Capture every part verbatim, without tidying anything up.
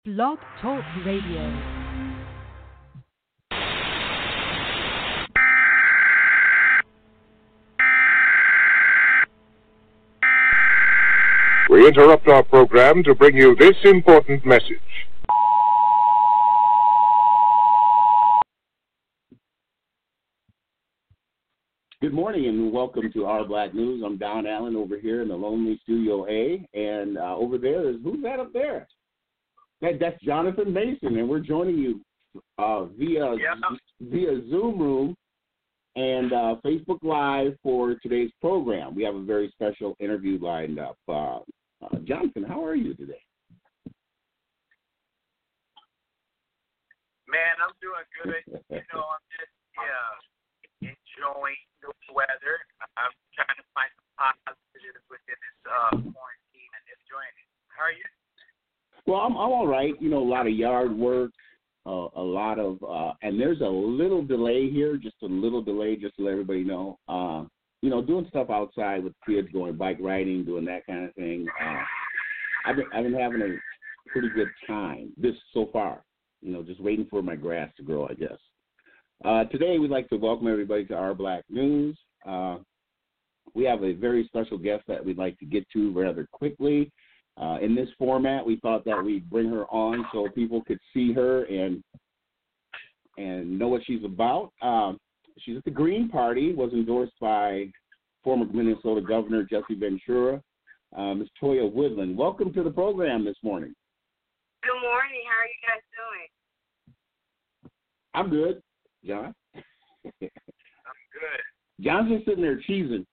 Blog Talk Radio. We interrupt our program to bring you this important message. Good morning and welcome to Our Black News. I'm Don Allen over here in the Lonely Studio A, and uh, over there is, who's that up there? That, that's Jonathan Mason, and we're joining you uh, via yeah. via Zoom Room and uh, Facebook Live for today's program. We have a very special interview lined up. Uh, uh, Jonathan, how are you today? Man, I'm doing good. You know, I'm just yeah, enjoying the weather. I'm trying to find some positives within this uh, quarantine and enjoying it. How are you? Well, I'm, I'm all right. You know, a lot of yard work, uh, a lot of, uh, and there's a little delay here, just a little delay, just to let everybody know. Uh, you know, doing stuff outside with kids, going bike riding, doing that kind of thing. Uh, I've been, I've been having a pretty good time this so far. You know, just waiting for my grass to grow, I guess. Uh, today, we'd like to welcome everybody to Our Black News. Uh, we have a very special guest that we'd like to get to rather quickly. Uh, in this format, we thought that we'd bring her on so people could see her and and know what she's about. Um, she's at the Green Party, was endorsed by former Minnesota Governor Jesse Ventura, uh, Miz Toya Woodland. Welcome to the program this morning. Good morning. How are you guys doing? I'm good. John? I'm good. John's just sitting there cheesing.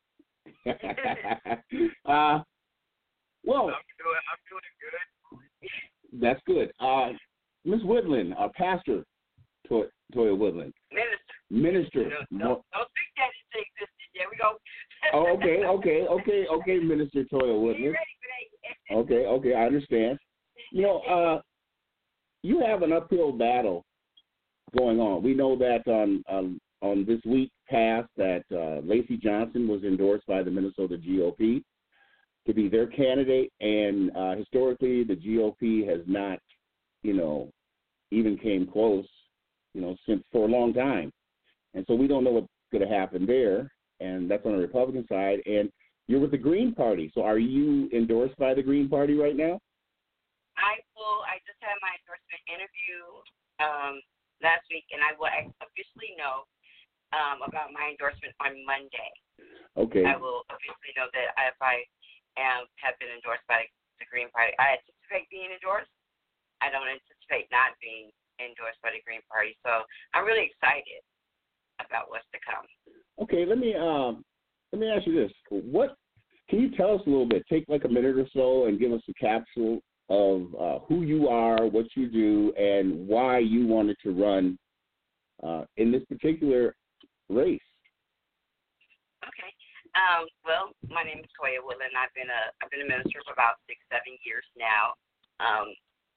uh, well, I'm doing, I'm doing good. That's good. Uh, Miz Woodland, uh, Pastor Toy, Toya Woodland. Minister. Minister. No, no, don't think that it existed. There we go. Oh, okay, okay, okay, okay, Minister Toya Woodland. You ready for that? Okay, okay, I understand. You know, uh, you have an uphill battle going on. We know that on um, on this week past that uh, Lacey Johnson was endorsed by the Minnesota G O P to be their candidate, and uh, historically the G O P has not, you know, even came close, you know, since for a long time. And so we don't know what's going to happen there, and that's on the Republican side. And you're with the Green Party, so are you endorsed by the Green Party right now? I will. I just had my endorsement interview um, last week, and I will officially know um, about my endorsement on Monday. Okay. I will officially know that if I am have been endorsed by the Green Party. I anticipate being endorsed. I don't anticipate not being endorsed by the Green Party. So I'm really excited about what's to come. Okay, let me um, let me ask you this: What can you tell us a little bit? Take like a minute or so and give us a capsule of uh, who you are, what you do, and why you wanted to run uh, in this particular race. Okay. Um, well, my name is Toya Woodland. I've been a I've been a minister for about six, seven years now. Um,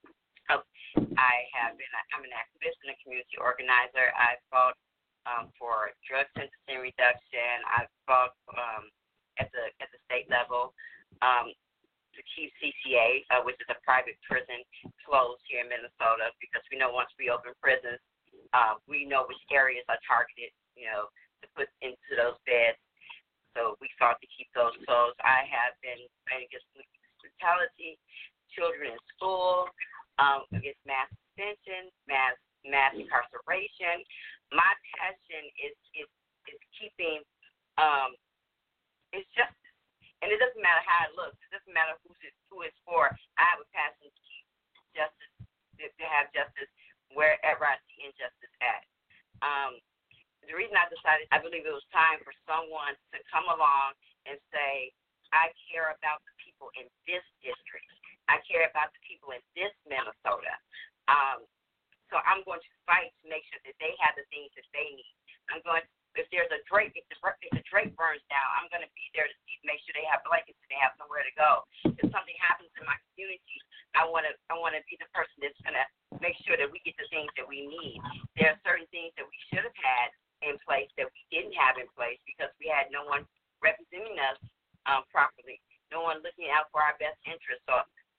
I have been I'm an activist and a community organizer. I've fought um, for drug sentencing reduction. I've fought um, at the at the state level um, to keep C C A, uh, which is a private prison, closed here in Minnesota, because we know once we open prisons, uh, we know which areas are targeted, you know, to put into those beds. So we fought to keep those closed. I have been fighting against police brutality, children in school, um, against mass detention, mass mass incarceration. My passion is is is keeping um, it's justice, and it doesn't matter how it looks. It doesn't matter who's it, who it's for. I have a passion to keep justice, to, to have justice wherever I see injustice at. Um, The reason I decided, I believe it was time for someone to come along and say, I care about the people in this district. I care about the people in this Minnesota. Um, so I'm going to fight to make sure that they have the things that they need. I'm going, if there's a Drake, if the, if the Drake burns down, I'm going to be there to see, make sure they have blankets and they have somewhere to go. If something happens in my community, I want to, I want to be the person that's going to make sure that we get the things that we need. There are certain things that we should have had in place that we didn't have in place because we had no one representing us um, properly, no one looking out for our best interests. So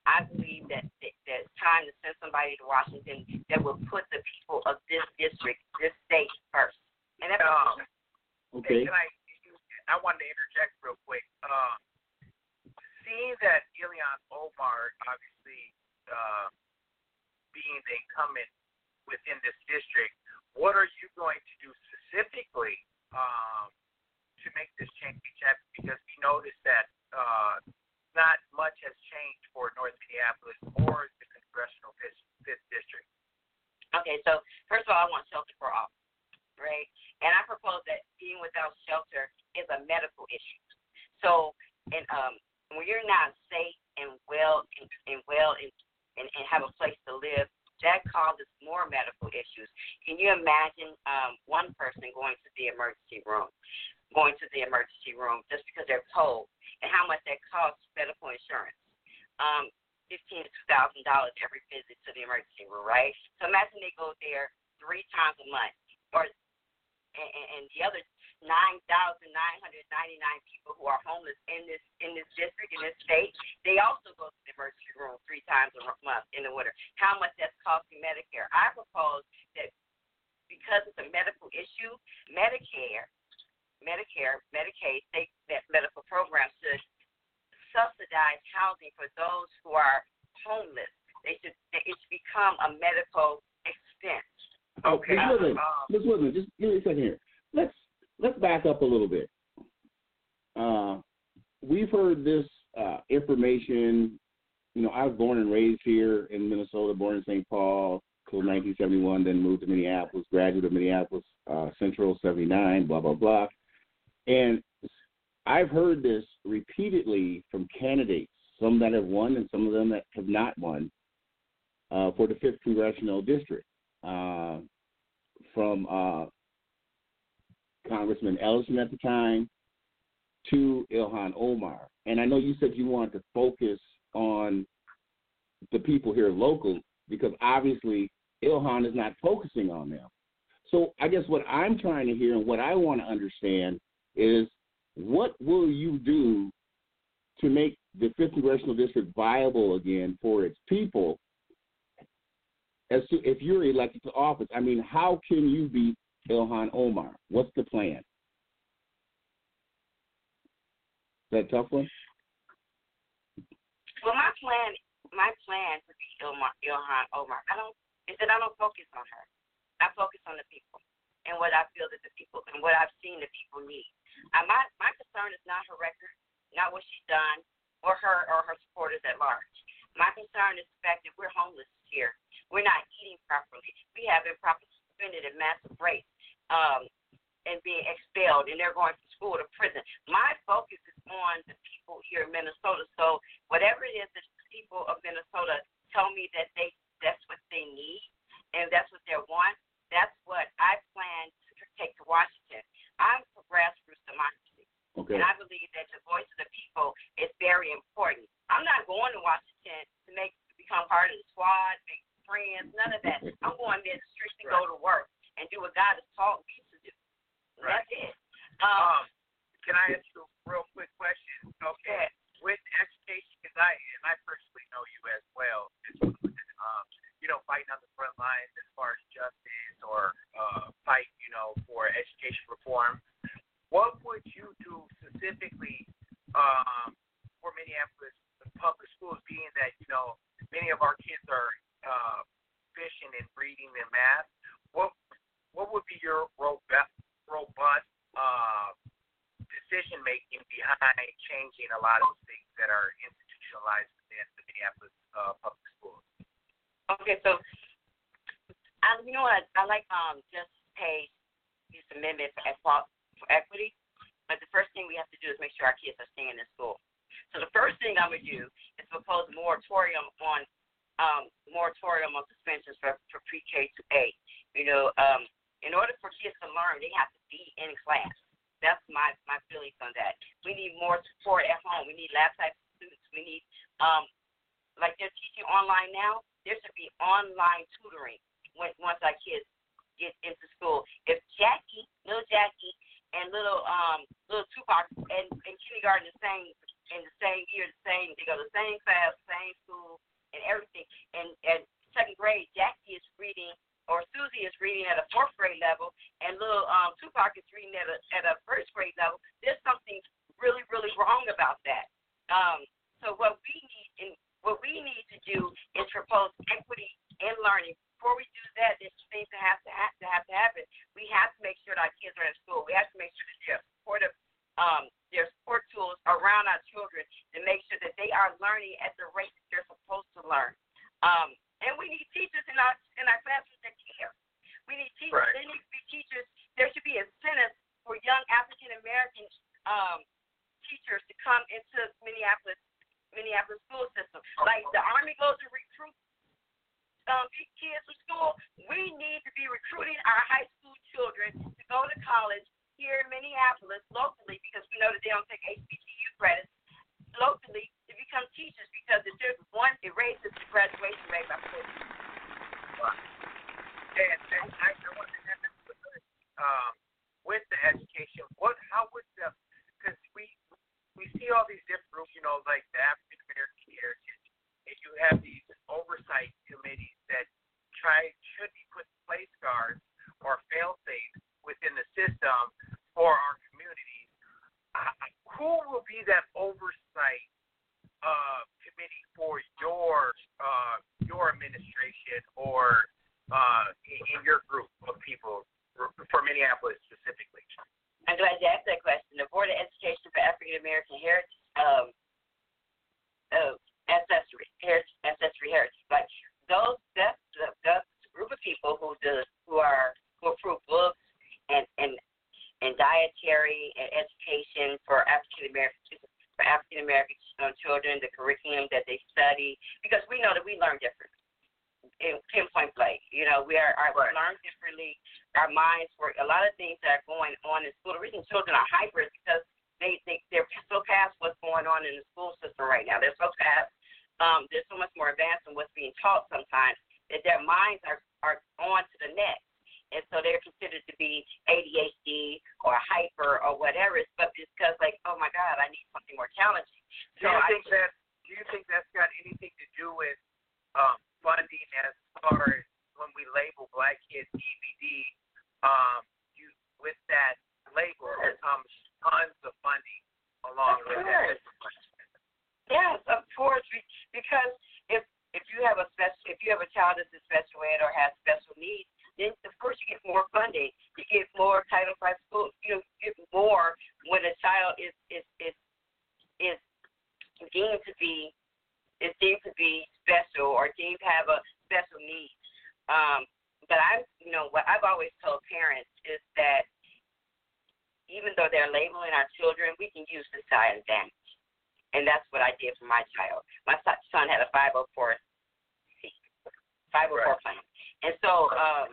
I believe that, that, that it's time to send somebody to Washington that will put the people of this district, this state first. And that's Um, Okay. Can I, I wanted to interject real quick. Uh, seeing that Ilhan Omar, obviously, uh, being the incumbent within this district, what are you going to do specifically um, to make this change happen? Because we noticed that uh, not much has changed for North Minneapolis or the congressional fifth, fifth district. Okay, so first of all, I want shelter for all, right? And I propose that being without shelter is a medical issue. So, and um, when you're not safe and well and, and well and, and, and have a place to live, that causes more medical issues. Can you imagine um, one person going to the emergency room, going to the emergency room just because they're told, and how much that costs medical insurance? Um, fifteen to two thousand dollars every visit to the emergency room, right? So imagine they go there three times a month, or and, and the other nine thousand nine hundred ninety-nine people who are homeless in this in this district, in this state, they also go to the emergency room three times a month in the winter. How much that's costing Medicare? I propose that because it's a medical issue, Medicare, Medicare, Medicaid, state medical programs should subsidize housing for those who are homeless. They should it should become a medical expense. Okay. Miz Woodland, Miz Woodland, just give me a second here. Let's let's back up a little bit. Uh, we've heard this uh, information. You know, I was born and raised here in Minnesota, born in Saint Paul till nineteen seventy-one, then moved to Minneapolis, graduate of Minneapolis uh, Central, seventy-nine, blah, blah, blah. And I've heard this repeatedly from candidates, some that have won and some of them that have not won, uh, for the fifth Congressional District. Uh, from uh, Congressman Ellison at the time to Ilhan Omar. And I know you said you wanted to focus on the people here local because obviously Ilhan is not focusing on them. So I guess what I'm trying to hear and what I want to understand is what will you do to make the fifth Congressional District viable again for its people? As to if you're elected to office, I mean, how can you beat Ilhan Omar? What's the plan? Is that a tough one? Well, my plan, my plan to beat Ilhan, Ilhan Omar, I don't, is that I don't focus on her. I focus on the people and what I feel that the people and what I've seen the people need. I, my my concern is not her record, not what she's done, or her or her supporters at large. My concern is the fact that we're homeless here. We're not eating properly. We have improper suspended at massive rates um, and being expelled, and they're going from school to prison. My focus is on the people here in Minnesota. So whatever it is that the people of Minnesota tell me that they that's what they need and that's what they want, that's what I plan to take to Washington. I'm for grassroots democracy. Okay. And I believe that the voice of the people is very important. I'm not going to Washington to make to become part of the squad, make friends, none of that. I'm going there to strictly right. go to work and do what God has taught me to do. Right. That's it. Um, um, can I ask you a real quick question? Okay. With education, because I and I personally know you as well, um, you know, fighting on the front lines as far as justice or uh, fight, you know, for education reform. What would you do specifically um, for Minneapolis public schools, being that, you know, many of our kids are uh, fishing and reading and math? What what would be your robust, robust uh, decision making behind changing a lot of things that are institutionalized within the Minneapolis uh, public schools? Okay, so I, you know what? I, I like um just pay this amendment for, for equity, but the first thing we have to do is make sure our kids are staying in school. So the first thing I would do is propose a moratorium on um moratorium on suspensions for, for pre-K to eight. You know, um, in order for kids to learn, they have to be in class. That's my my feelings on that. We need more support at home. We need laptop students. We need um like they're teaching online now. There should be online tutoring when once our kids get into school. If Jackie, little Jackie, and little um little Tupac and, and kindergarten is saying in the same year, the same. They go to the same class, same school, and everything. And at second grade, Jackie is reading, or Susie is reading at a fourth grade level, and little um, Tupac is reading at a at a first grade level. There's something really, really wrong about that. Um, so what we need, and what we need to do is propose equity in learning. Before we do that, there's things that have to have to have to happen. We have to make sure that our kids are in school. We have to make sure that they're supportive, um, their support tools around our children to make sure that they are learning at the rate that they're supposed to learn. Um, and we need teachers in our in our classrooms that care. We need teachers. Right. There need to be teachers. There should be incentives for young African American um, teachers to come into Minneapolis Minneapolis school system. Like the Army goes to recruit um, these kids from school. We need to be recruiting our high school children to go to college here in Minneapolis locally, because we know that they don't take H B C U credits locally, to become teachers, because if there's one, it raises the graduation rate by forty. And, and I, I want to have this um, with the education. What? How would the? Because we we see all these different groups, you know, like the African American Heritage, and you have these oversight committees that try should be put place guards or fail safes within the system for our communities. Uh, who will be that oversight uh, committee for your uh, your administration or uh, in, in your group of people for Minneapolis specifically? I'm glad you asked that question. The Board of Education for African American Heritage, um, uh, ancestry, heritage, ancestry heritage. Like those, that's the, that's the group of people who do, who are who approve books and and and dietary and education for African American for African American children, the curriculum that they study, because we know that we learn differently. In pinpoint blank, you know, we are, are right. we learn differently. Our minds work. A lot of things that are going on in school. The reason children are hyper is because they, they they're so past what's going on in the school system right now. They're so past. Um, they're so much more advanced than what's being taught sometimes that their minds are are on to the next, and so they're considered to be A D H D or hyper or whatever. But it's because like, oh my God, I need something more challenging. Do So you I, think that? Do you think that's got anything to do with um, funding as far as when we label Black kids D V D? Um, you, with that label, there comes tons of funding along with that. Yes, of course. Because if if you have a special, if you have a child that's in special ed or has special needs, then of course you get more funding. You get more Title five schools. You know, you get more when a child is is is is deemed to be is deemed to be special or deemed to have a special need. Um, but I, you know, what I've always told parents is that even though they're labeling our children, we can use this to our advantage. And that's what I did for my child. My son had a five oh four C, five oh four plan. And so, um,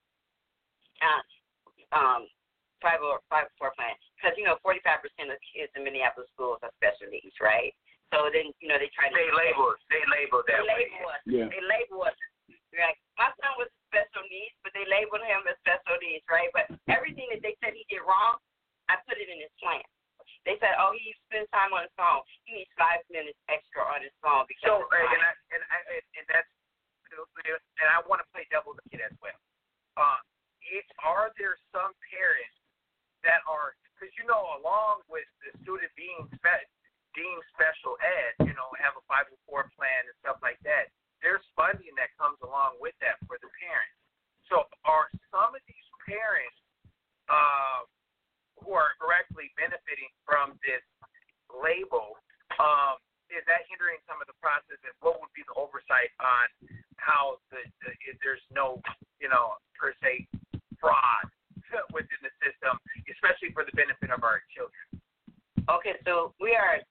uh, um, five oh four plan, because, you know, forty-five percent of kids in Minneapolis schools are special needs, right? So then, you know, they try to. They label us. They label that They way. label us. Yeah. They label us. Like, my son was special needs, but they labeled him as special needs, right? But everything that they said he did wrong, I put it in his plan. They said, oh, he spends time on his phone. He needs five minutes extra on his phone. Because So, and I, and I, and that's, and I want to play devil's advocate as well. Uh, it, are there some parents that are, because you know, along with the student being spe- deemed special ed, you know, have a five oh four plan and stuff like that, there's funding that comes along with that for the parents. So are some of these parents uh, who are directly benefiting from this label, um, is that hindering some of the process, and what would be the oversight on how the, the if there's no, you know, per se fraud within the system, especially for the benefit of our children? Okay, so we are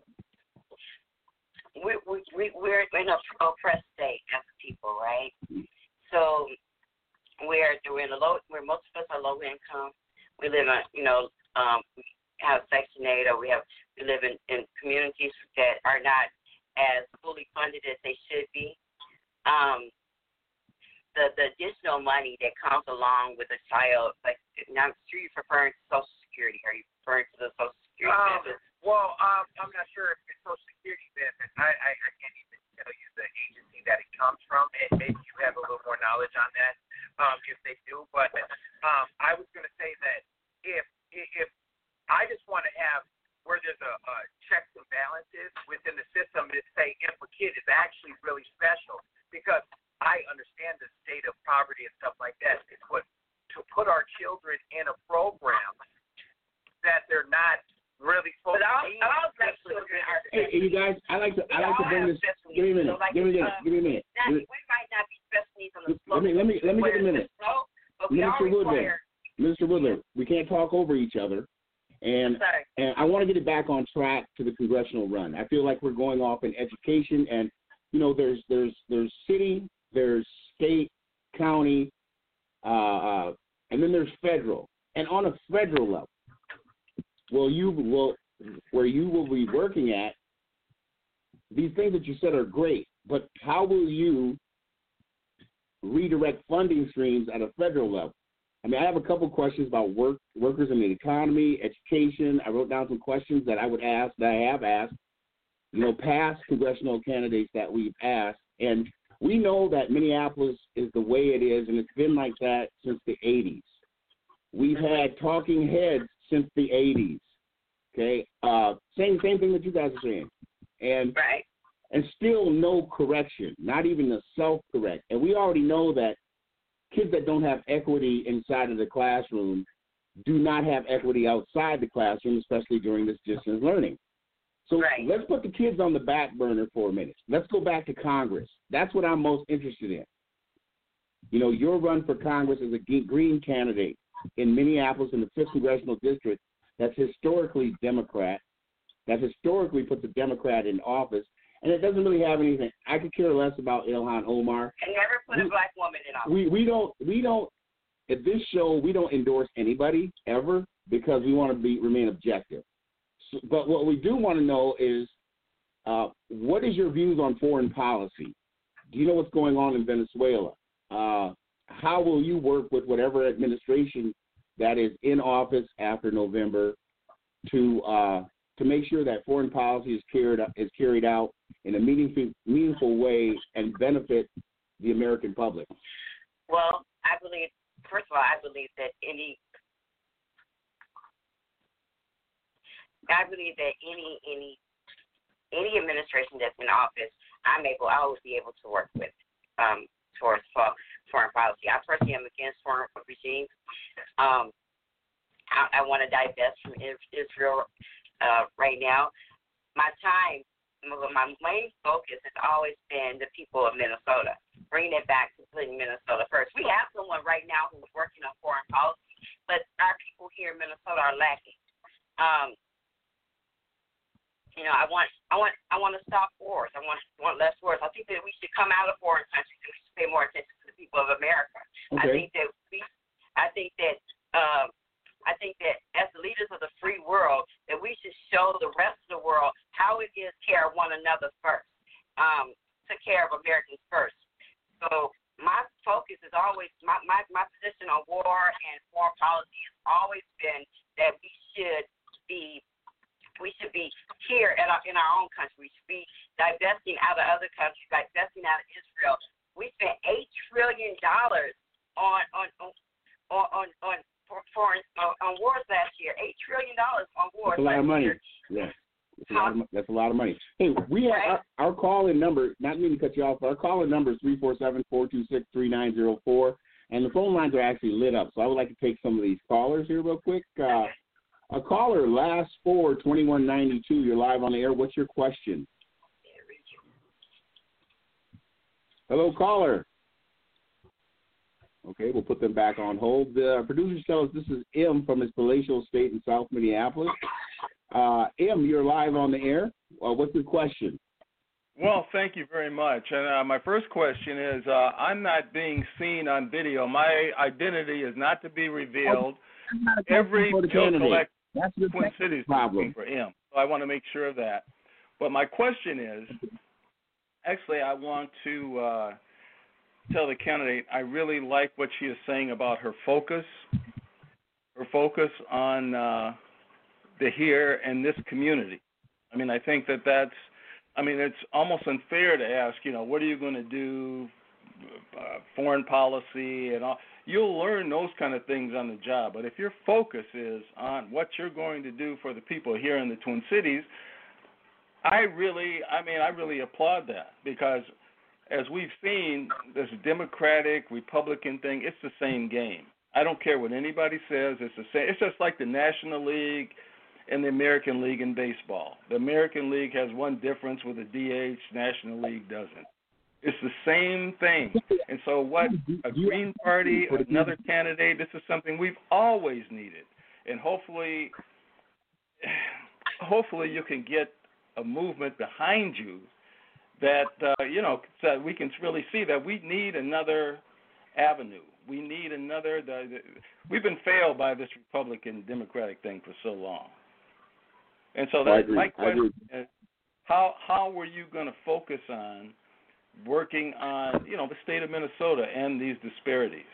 we we we we're in a oppressed state as a people, right? So we're we're in a low. We're most of us are low income. We live in, you know, um, we have Section eight, or we have we live in, in communities that are not as fully funded as they should be. Um, the the additional money that comes along with a child, like, now I'm sure you're referring to Social Security. Are you referring to the Social Security Um, benefits? well, um, I'm not sure if it's Social Security benefits. I, I, I can't even tell you the agency that it comes from, and maybe you have a little more knowledge on that, um, if they do. But um, I was going to say that if if I just want to have where there's a, a checks and balances within the system to say if a kid is actually really special, because I understand the state of poverty and stuff like that. It's what to put our children in a program that they're not really supposed But all, to be. all black children are Hey, hey, you guys, I like to I like to bring this. Give me a minute. Give me a minute. Give me a minute. Not, Give me- we might not be special needs on the Let me let me let me get a minute. slope, but we all Minister Woodland, require. Minister Woodland, we can't talk over each other, and Sorry. and I want to get it back on track to the congressional run. I feel like we're going off in education, and you know, there's there's there's city, there's state, county, uh, uh, and then there's federal. And on a federal level, well, you will where you will be working at. These things that you said are great, but how will you redirect funding streams at a federal level? I mean, I have a couple questions about work, workers in the economy, education. I wrote down some questions that I would ask, that I have asked, you know, past congressional candidates that we've asked. And we know that Minneapolis is the way it is, and it's been like that since the eighties. We've had talking heads since the eighties, okay? Uh, same same thing that you guys are saying. And Right. and still no correction, not even a self-correct. And we already know that kids that don't have equity inside of the classroom do not have equity outside the classroom, especially during this distance learning. So Right. let's put the kids on the back burner for a minute. Let's go back to Congress. That's what I'm most interested in. You know, your run for Congress as a Green candidate in Minneapolis in the fifth Congressional District that's historically Democrat, that historically puts a Democrat in office, and it doesn't really have anything. I could care less about Ilhan Omar. And never put a We- black woman in office. We we don't we don't at this show we don't endorse anybody ever because we want to be remain objective. So, but what we do want to know is uh, what is your views on foreign policy? Do you know what's going on in Venezuela? Uh, how will you work with whatever administration that is in office after November to uh, to make sure that foreign policy is carried is carried out in a meaningful meaningful way and benefit the American public? Well, I believe, first of all, I believe that any, I believe that any any any administration that's in office, I'm able, I always be able to work with um, towards foreign policy. I personally am against foreign regimes. Um, I, I want to divest from Israel uh, right now. My time, my main focus has always been the people of Minnesota, bringing it back to putting Minnesota first. We have someone right now who's working on foreign policy, but our people here in Minnesota are lacking. Um, you know, I want, I want, I want to stop wars. I want, want less wars. I think that we should come out of foreign countries and we should pay more attention to the people of America. Okay. I think that we, I think that, um, I think that as the leaders of the free world, that we should show the rest of the world how it is to care of one another first, um, to care of Americans first. So my focus is always, my, my, my position on war and foreign policy has always been that we should be, we should be here in our, in our own country. We should be divesting out of other countries, divesting out of Israel. We spent eight trillion dollars on on on on, on foreign on, on wars last year. Eight trillion dollars on wars. That's a lot of money. Year. Yeah. That's a, lot of, that's a lot of money. Hey, we have Right. our, our call-in number, not meaning to cut you off, but our call-in number is three four seven, four two six, three nine zero four, and the phone lines are actually lit up. So I would like to take some of these callers here real quick. Uh, a caller, last four, twenty-one ninety-two, you're live on the air. What's your question? Hello, caller. Okay, we'll put them back on hold. The producers tell us this is M from his palatial estate in South Minneapolis. Uh, M, you're live on the air. Uh, what's your question? Well, thank you very much. And uh, my first question is, uh, I'm not being seen on video. My identity is not to be revealed. Every for the bill candidate. collector That's the in Twin Cities is problem. looking for M. So I want to make sure of that. But my question is, actually, I want to uh, tell the candidate I really like what she is saying about her focus, her focus on uh, the here and this community. I mean, I think that that's, I mean, it's almost unfair to ask, you know, what are you going to do, uh, foreign policy and all. You'll learn those kind of things on the job. But if your focus is on what you're going to do for the people here in the Twin Cities, I really, I mean, I really applaud that, because as we've seen, this Democratic, Republican thing, it's the same game. I don't care what anybody says. It's the same. It's just like the National League and the American League in baseball. The American League has one difference with the D H. National League doesn't. It's the same thing. And so what a Green Party, another candidate, this is something we've always needed. And hopefully, hopefully you can get a movement behind you that, uh, you know, so we can really see that we need another avenue. We need another, the, the, we've been failed by this Republican Democratic thing for so long. And so that's my question is, how, how were you going to focus on working on, you know, the state of Minnesota and these disparities?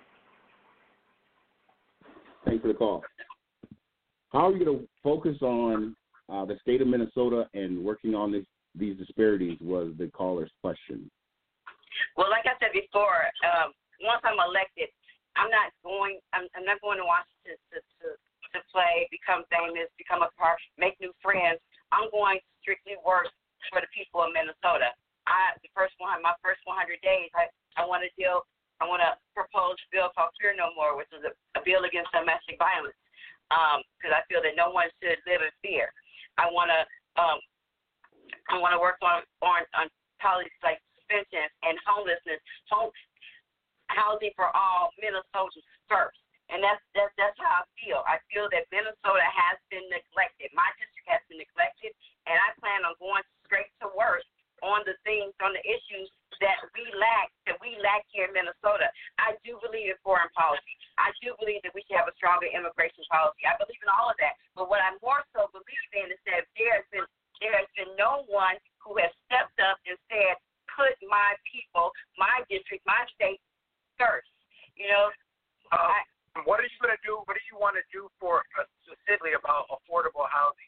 Thanks for the call. How are you going to focus on uh, the state of Minnesota and working on this, these disparities was the caller's question. Well, like I said before, um, once I'm elected, I'm not going. I'm, I'm not going to Washington to, to to play, become famous, become a part, make new friends. I'm going to strictly work for the people of Minnesota. I the first one, my first one hundred days, I, I want to deal. I want to propose a bill called Fear No More, which is a, a bill against domestic violence, because um, I feel that no one should live in fear. I want to. Um, I want to work on on, on policies like suspension and homelessness, home, housing for all Minnesotans first. And that's, that's that's how I feel. I feel that Minnesota has been neglected. My district has been neglected, and I plan on going straight to work on the things, on the issues that we lack, that we lack here in Minnesota. I do believe in foreign policy. I do believe that we should have a stronger immigration policy. I believe in all of that. But what I more so believe in is that there has been there has been no one who has stepped up and said, put my people, my district, my state first. You know, um, I, what are you going to do? What do you want to do for uh, specifically about affordable housing?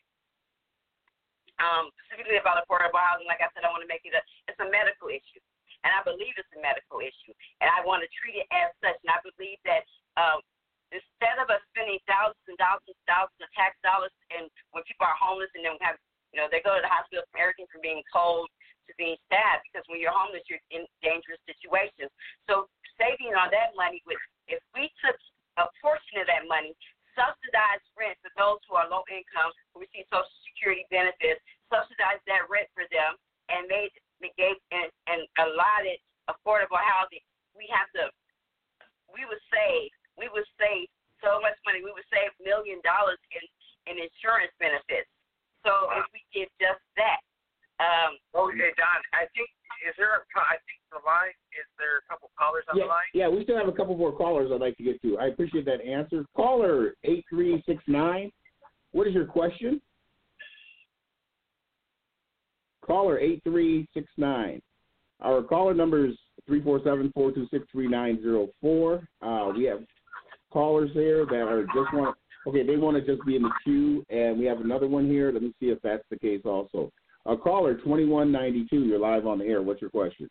Um, specifically about affordable housing, like I said, I want to make it a it's a medical issue, and I believe it's a medical issue, and I want to treat it as such. And I believe that um, instead of us spending thousands and thousands and thousands of tax dollars, and when people are homeless and then have you know they go to the hospital from everything from being cold to being stabbed, because when you're homeless, you're in dangerous situations. So saving on that money, with if we took a portion of that money, subsidized rent for those who are low income, who receive Social Security benefits, subsidize that rent for them, and made gave and, and allotted affordable housing. We have to. We would save. We would save so much money. We would save million dollars in in insurance benefits. So if we did just that. Um, okay, Don. I think is there. A, I think the line is there. A couple callers on yeah, the line. Yeah, we still have a couple more callers I'd like to get to. I appreciate that answer. Caller eight three six nine. What is your question? Caller eight three six nine. Our caller number is three four seven, four two six, three nine zero four. Uh, we have callers here that are just want. Okay, they want to just be in the queue, and we have another one here. Let me see if that's the case also. Uh, caller twenty-one ninety-two, you're live on the air. What's your question?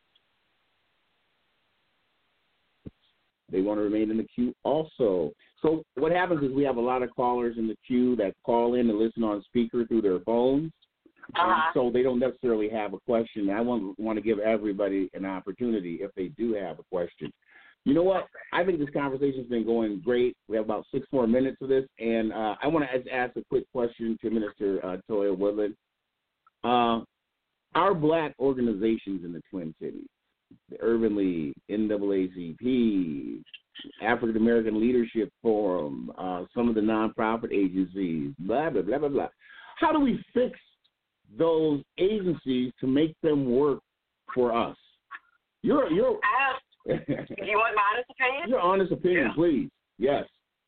They want to remain in the queue also. So what happens is we have a lot of callers in the queue that call in and listen on speaker through their phones. Uh-huh. So they don't necessarily have a question. I want, want to give everybody an opportunity if they do have a question. You know what? I think this conversation's been going great. We have about six more minutes of this, and uh, I want to ask a quick question to Minister uh, Toya Woodland. Uh, our black organizations in the Twin Cities, the Urban League, N double A C P, African American Leadership Forum, uh, some of the nonprofit agencies, blah, blah, blah, blah, blah. How do we fix those agencies to make them work for us? You're, you're. I, do you want my honest opinion? Your honest opinion, yeah. please. Yes.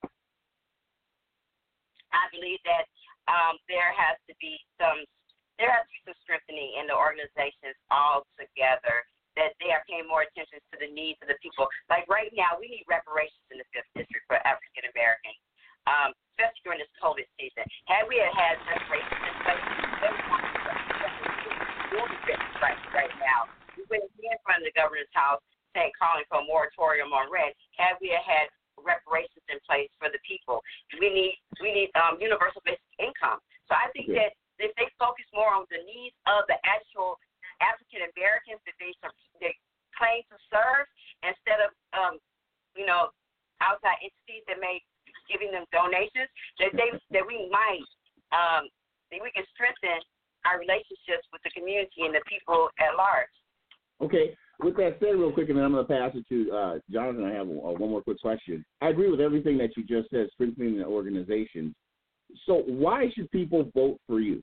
I believe that um, there has to be some, there has to be some strengthening in the organizations all together, that they are paying more attention to the needs of the people. Like right now, we need reparations in the fifth District for African Americans, um, especially during this COVID season. Had we had on red had we had reparations in place for the people. We need we need um, universal basic income. So I think yeah. that if they focus more on the needs of the actual African Americans that they they claim to serve, instead of um, you know outside entities that may be giving them donations, that they that we might um, that we can strengthen our relationships with the community and the people at large. Okay. With that said, real quick, and then I'm going to pass it to uh, Jonathan. I have uh, one more quick question. I agree with everything that you just said, strengthening the organization. So why should people vote for you?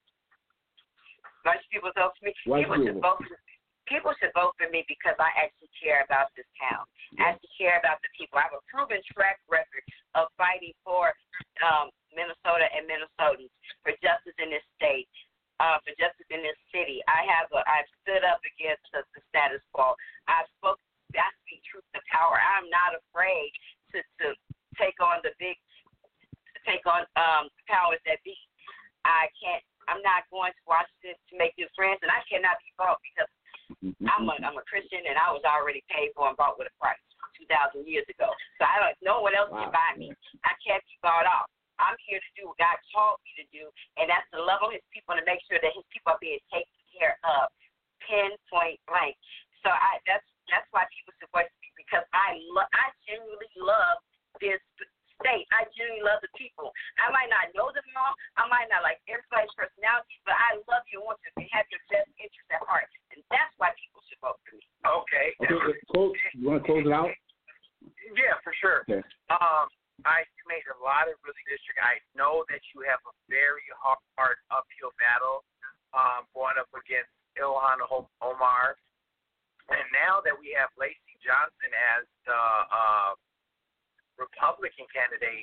Why should people vote for me? Why people should should vote for People should vote for me because I actually care about this town. I actually care about the people. I have a proven track record of fighting for um, Minnesota and Minnesotans, for justice in this state. Uh, for justice in this city. I have a, I've stood up against the, the status quo. I've spoken, I speak truth to power. I'm not afraid to, to take on the big, to take on um, powers that be. I can't, I'm not going to Washington to make new friends, and I cannot be bought because I'm a, I'm a Christian and I was already paid for and bought with a price two thousand years ago. So I don't, no one else wow. can buy me. I can't be bought off. I'm here to do what God called me to do, and that's to love on his people and to make sure that his people are being taken care of, pinpoint blank. So I that's that's why people should vote me, because I lo- I genuinely love this state. I genuinely love the people. I might not know them all. I might not like everybody's personality, but I love you and want to have your best interest at heart, and that's why people should vote for me. Okay. Okay, close, you want to close it out? Yeah, for sure. Okay. Um, I made a lot of really district. I know that you have a very hard uphill battle um, going up against Ilhan Omar, and now that we have Lacey Johnson as the uh, Republican candidate,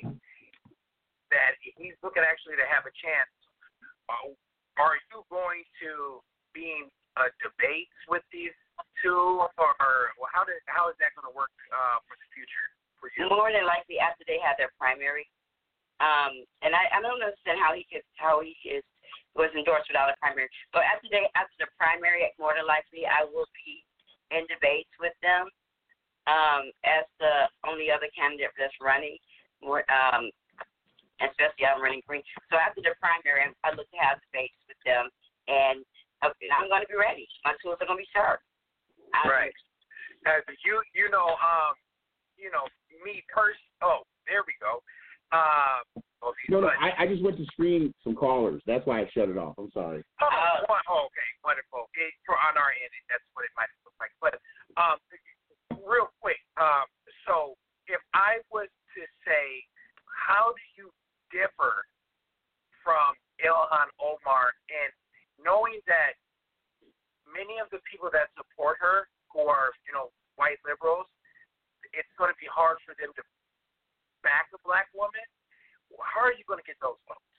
that he's looking actually to have a chance. Uh, are you going to be in uh, debates with these two, or well, how did how is that going to work uh, for the future? More than likely after they have their primary. Um, and I, I don't understand how he could how he is was endorsed without a primary. But after they after the primary, more than likely I will be in debates with them um, as the only other candidate that's running. More, um, especially I'm running green. So after the primary, I look to have debates with them, and, uh, and I'm going to be ready. My tools are going to be sharp. Right. Uh, you you know um you know. Me first. Oh, there we go. Uh, oh, no, no, I, I just went to screen some callers. That's why I shut it off. I'm sorry. Oh, oh okay, wonderful. It, for on our end, that's what it might look like. But um, real quick, um, so if I was to say, how do you differ from Ilhan Omar, and knowing that many of the people that support her, who are you know white liberals, it's going to be hard for them to back a black woman. How are you going to get those votes?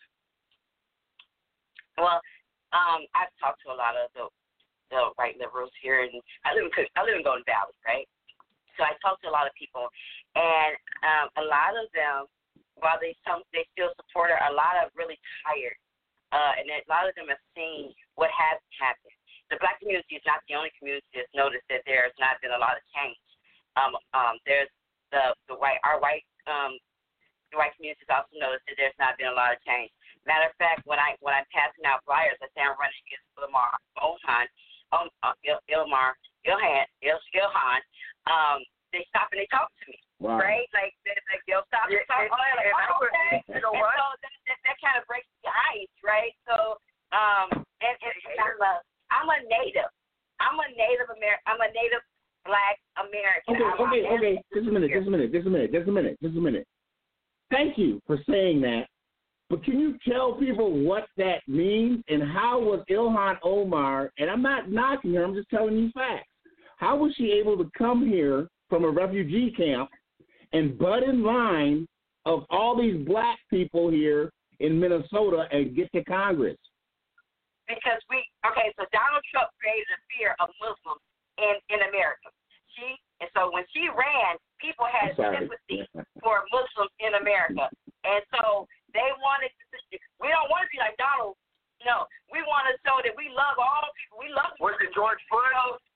Well, um, I've talked to a lot of the, the white liberals here, and I live in I live in Golden Valley, right? So I talked to a lot of people, and um, a lot of them, while they some they still support her, a lot of really tired, uh, and a lot of them have seen what has happened. The black community is not the only community that's noticed that there has not been a lot of change. Um, um, there's the the white our white um, the white community has also noticed that there's not been a lot of change. Matter of fact, when I when I'm passing out flyers, I say I'm running against Ilmar Ilhan, um, uh, Il, Ilmar Ilhan Il, Ilhan. Um, they stop and they talk to me, wow. right? Like, they, like they'll stop yeah, and talk. And, oh, like, and oh, would, okay. You know and what? so that, that, that kind of breaks the ice, right? So, um, and, and I'm a I'm a native. I'm a Native American. I'm a Native Black American. Okay, I'm okay, a okay. Just a minute, just a minute, just a minute, just a minute, just a minute. Thank you for saying that. But can you tell people what that means and how was Ilhan Omar, and I'm not knocking her, I'm just telling you facts. How was she able to come here from a refugee camp and butt in line of all these black people here in Minnesota and get to Congress? Because we, okay, so Donald Trump created a fear of Muslims in, in America. She, and so when she ran, people had sympathy for Muslims in America. And so they wanted to, we don't want to be like Donald. No, we want to show that we love all people. We love Was it George Bush? So,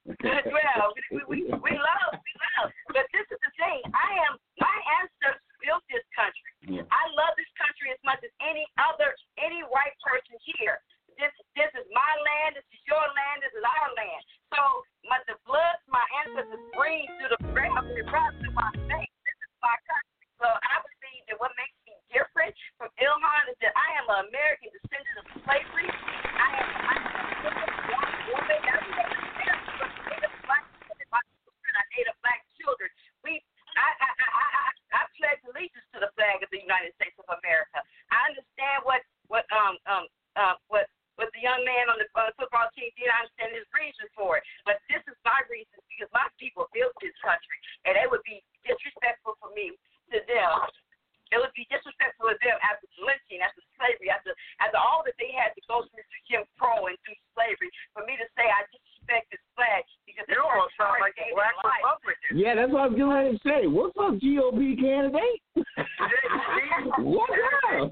well, we, we, we love, we love. But this is the thing. I am, my ancestors built this country. Yeah. I love this country as much as any other, any white person here. This, this is my land. This is your land. This is our land. So, my, the blood my ancestors breathe through the breath of the breath through my veins. This is my country. So, I believe that what makes me different from Ilhan is that I am an American descendant of slavery. I am, I am a woman. Native black children, my children are Native black children. We, I, I, I, I, I pledge allegiance to the flag of the United States of America. I understand what, what, um, um, uh, what, what the young man on the uh, football team did. I understand his reason for it. But this is my reason because my people built this country, and it would be disrespectful for me to them. It would be disrespectful to them after lynching, after slavery, after after all that they had to go through through Jim Crow and through slavery, for me to say I disrespect this flag because you almost sound like a black Republican. Yeah, that's what I was going to say. What's up, G O P candidate? What's up?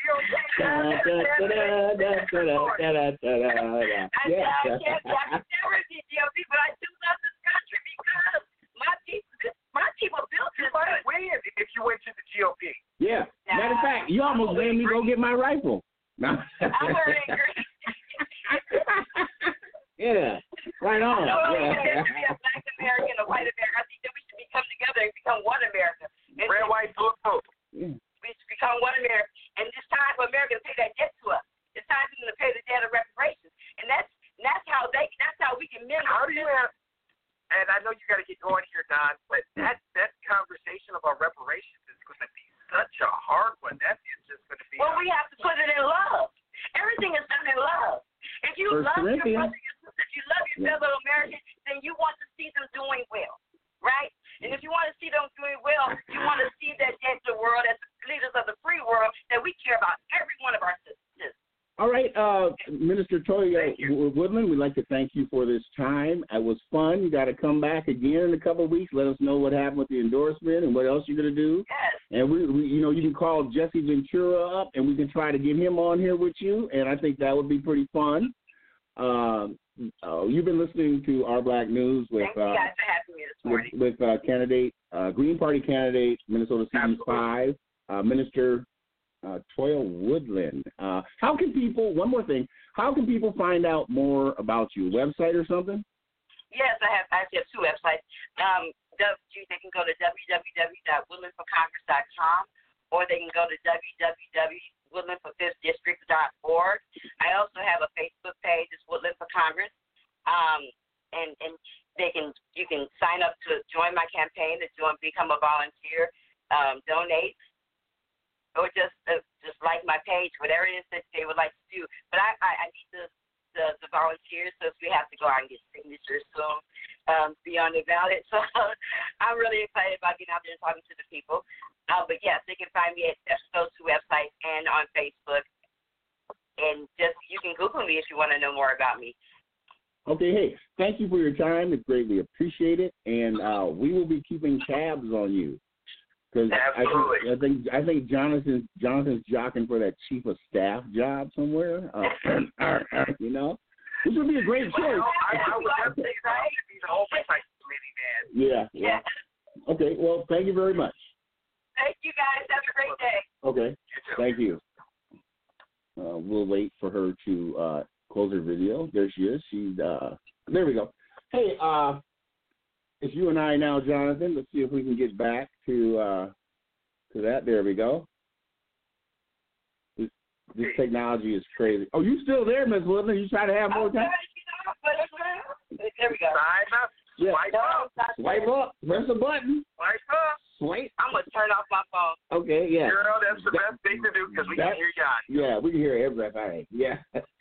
Yeah. I can't, I can never be G O P, but I do love this country because my people, this, my people built this country. Win if you went to the G O P. Yeah. Matter of fact, you almost made me go get my rifle. I'm wearing green. Yeah. Right on. I don't Yeah. think there should be a black American, a white American. I think that we should become together and become one America. And Red, white, blue, blue. Yeah. We should become one America. And it's time for America to pay that debt to us. It's time for them to pay the debt of reparations. And that's that's how they that's how we can mend. How do you have? And I know you got to get going here, Don, but that that conversation about reparations is going to be such a hard one. That is just going to be. Well, we have to put it in love. Everything is done in love. If you First love Corinthians. your brother, your sister, if you love your Yeah. fellow Americans, then you want to see them doing well, right? And if you want to see them doing well, you want to see that as the world, as the leaders of the free world, that we care about every one of our sisters. All right, uh, Minister Toya Woodland, we'd like to thank you for this time. It was fun. You got to come back again in a couple of weeks. Let us know what happened with the endorsement and what else you're going to do. Yes. And we, we, you know, you can call Jesse Ventura up, and we can try to get him on here with you. And I think that would be pretty fun. Um, uh, you've been listening to Our Black News with Thank you uh, guys for having me this with, morning. with uh, candidate uh, Green Party candidate Minnesota C D five uh, Minister uh, Toya Woodland. Uh, how can people? One more thing. How can people find out more about you? Website or something? Yes, I have. I actually have two websites. Um, they can go to w w w dot woodland for congress dot com, or they can go to w w w dot woodland for fifth district dot org. I also have a Facebook page. It's Woodland for Congress, um, and and they can you can sign up to join my campaign, to join, become a volunteer, um, donate, or just uh, just like my page, whatever it is that they would like to do. But I I, I need the, the the volunteers, so if we have to go out and get signatures soon, um, be on the ballot. So I'm really excited about getting out there and talking to the people. Uh, but yes, they can find me at those two websites and on Facebook. And just you can Google me if you want to know more about me. Okay, hey, thank you for your time. It's greatly appreciated, and uh, we will be keeping tabs on you. Because I think, I think I think Jonathan Jonathan's jockeying for that chief of staff job somewhere. Uh, you know, which would be a great choice. Well, I, I would have to say that to be the oversight committee, man. Yeah, yeah. Okay, well, thank you very much. Thank you, guys. Have a great day. Okay, thank you. Uh, we'll wait for her to uh, close her video. There she is. She's uh, there. We go. Hey, uh, it's you and I now, Jonathan. Let's see if we can get back to uh, to that. There we go. This, this technology is crazy. Oh, you still there, Miz Woodland? You try to have more time? There we go. Sign up. Yeah. Swipe up. Swipe up. Press the button. Swipe up. Swipe. I'm going to turn off my phone. Okay, yeah. Girl, that's the best thing to do because we that, can hear you on. Yeah, we can hear everything. Yeah.